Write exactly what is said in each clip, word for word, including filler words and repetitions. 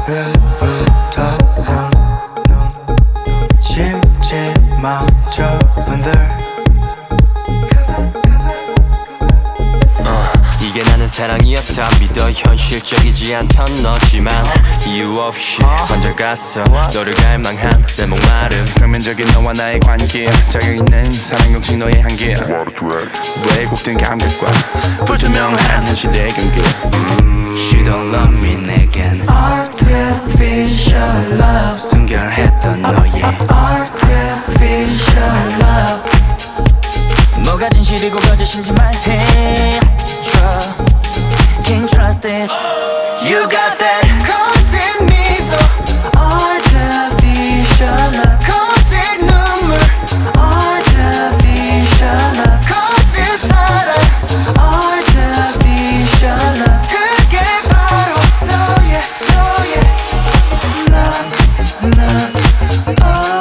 일부터 넌 실제마저 흔들 이게 나는 사랑이었다 믿어 현실적이지 않던 너지만 이유 없이 먼저 갔어 너를 갈망한 내 목마름 표면적인 너와 나의 관계 자격있는 사랑 공식 너의 한계 왜곡된 감각과 불투명한 현실의 경계 She don't love me 내겐 Artificial love 순결했던 너의 Artificial love 뭐가 진실이고 거짓인지 말해 Can't trust this You got that 거짓 미소 Artificial love 거짓 눈물 Artificial love 거짓 사랑 Artificial love 그게 바로 너의 너의 love love Oh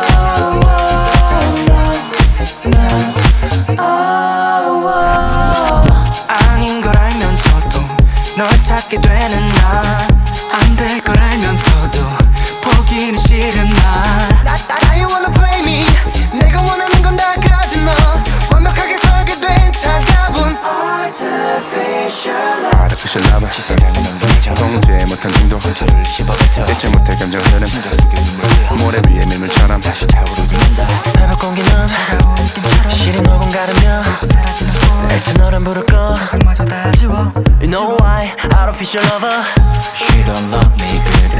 love love Oh 아닌 걸 알면서도 널 찾게 되는 난 안 될 걸 알면서도 포기는 싫은 날 나, 나, now you wanna play me 내가 원하는 건 다 가진 너 완벽하게 설계된 차가운 Artificial love Artificial love 시선을 넘기죠 통제 못한 중독 저를 씹어뱉어 대체 못해 감정 흐름 심장 속에 눈물 흘러 모래 위에 밀물처럼 다시 타오르는다 새벽 공기는 차가운 느낌처럼 시린 오공 가르며 사라지는 꽃 애써 너를 부를 거 세상마저 다 지워 You know why Artificial lover She don't love me 그래